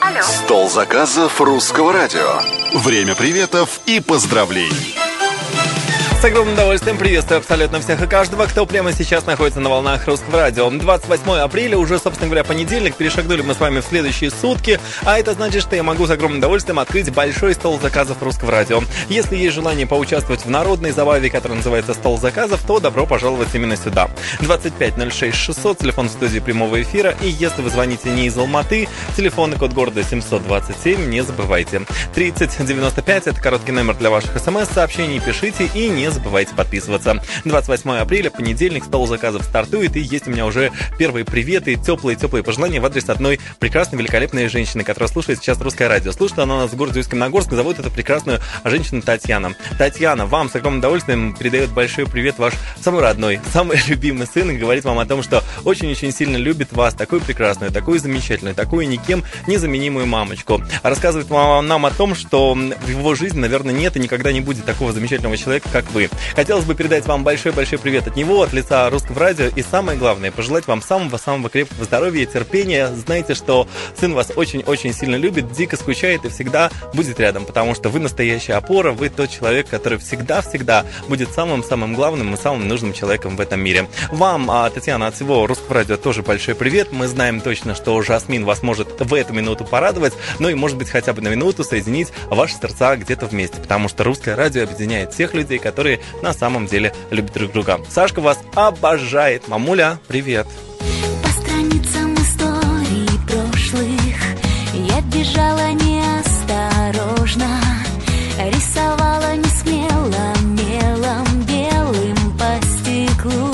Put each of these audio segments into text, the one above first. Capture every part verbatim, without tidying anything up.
Алло. Стол заказов Русского радио. Время приветов и поздравлений. С огромным удовольствием приветствую абсолютно всех и каждого, кто прямо сейчас находится на волнах Русского радио. двадцать восьмое апреля, уже, собственно говоря, понедельник, перешагнули мы с вами в следующие сутки, а это значит, что я могу с огромным удовольствием открыть большой стол заказов Русского радио. Если есть желание поучаствовать в народной забаве, которая называется «Стол заказов», то добро пожаловать именно сюда. двадцать пять ноль шесть шестьсот, телефон в студии прямого эфира, и если вы звоните не из Алматы, телефон и код города семьсот двадцать семь, не забывайте. тридцать девяносто пять, это короткий номер для ваших смс-сообщений, пишите и не забывайте подписываться. двадцать восьмое апреля, понедельник, стол заказов стартует, и есть у меня уже первые приветы, теплые-теплые пожелания в адрес одной прекрасной, великолепной женщины, которая слушает сейчас Русское радио. Слушает она у нас в городе Усть-Каменогорск, зовут эту прекрасную женщину Татьяна. Татьяна, вам с огромным удовольствием передает большой привет ваш самый родной, самый любимый сын, и говорит вам о том, что очень-очень сильно любит вас, такую прекрасную, такую замечательную, такую никем незаменимую мамочку. Рассказывает вам, нам о том, что в его жизни, наверное, нет и никогда не будет такого замечательного человека, как вы. Хотелось бы передать вам большой-большой привет от него, от лица Русского радио, и самое главное, пожелать вам самого-самого крепкого здоровья и терпения. Знайте, что сын вас очень-очень сильно любит, дико скучает и всегда будет рядом, потому что вы настоящая опора, вы тот человек, который всегда-всегда будет самым-самым главным и самым нужным человеком в этом мире. Вам, Татьяна, от всего Русского радио тоже большой привет. Мы знаем точно, что Жасмин вас может в эту минуту порадовать, ну и, может быть, хотя бы на минуту соединить ваши сердца где-то вместе, потому что Русское радио объединяет тех людей, которые на самом деле любят друг друга. Сашка вас обожает. Мамуля, привет. По страницам истории прошлых я бежала неосторожно, рисовала не смело мелом белым по стеклу.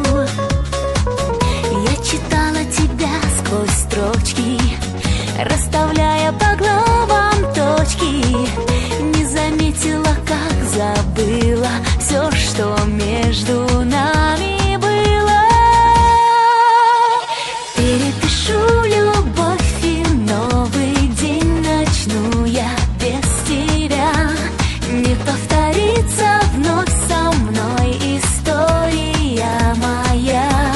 Я читала тебя сквозь строчки, расставляя по главам точки. Не заметила, как забыла все, что между нами было. Перепишу любовь, и новый день начну я без тебя. Не повторится вновь со мной история моя.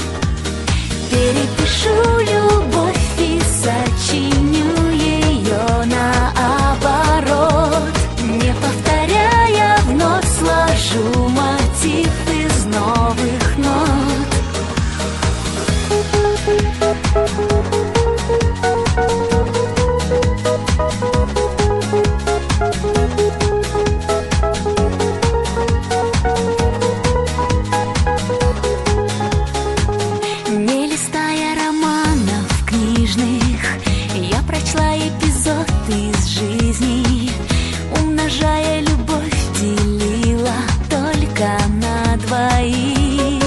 Перепишу любовь и сочиню ее наоборот. Не повторяя, вновь сложу мотив из новых нот. Не листая романов книжных, я прочла эпизод из жизни. Умножая любовь, делила только на двоих.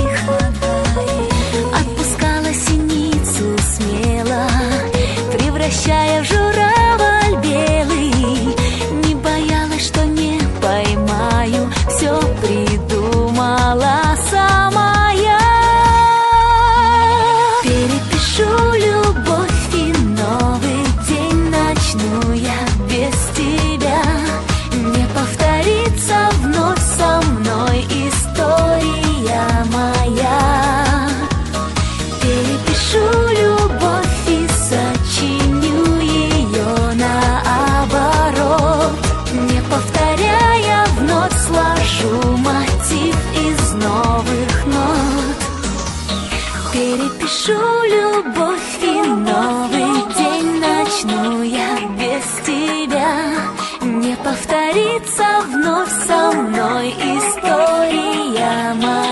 Отпускала синицу смело, превращая в журавль белый. Не боялась, что не поймаю, все придумала сама я. Перепишу любовь, и новый день начну я без тебя. Не повторится вновь со мной история моя. Перепишу любовь и сочиню ее наоборот. Не повторяя, вновь сложу мотив из новых нот. Перепишу любовь, и новый день начну я без тебя. Не повторится вновь со мной история моя.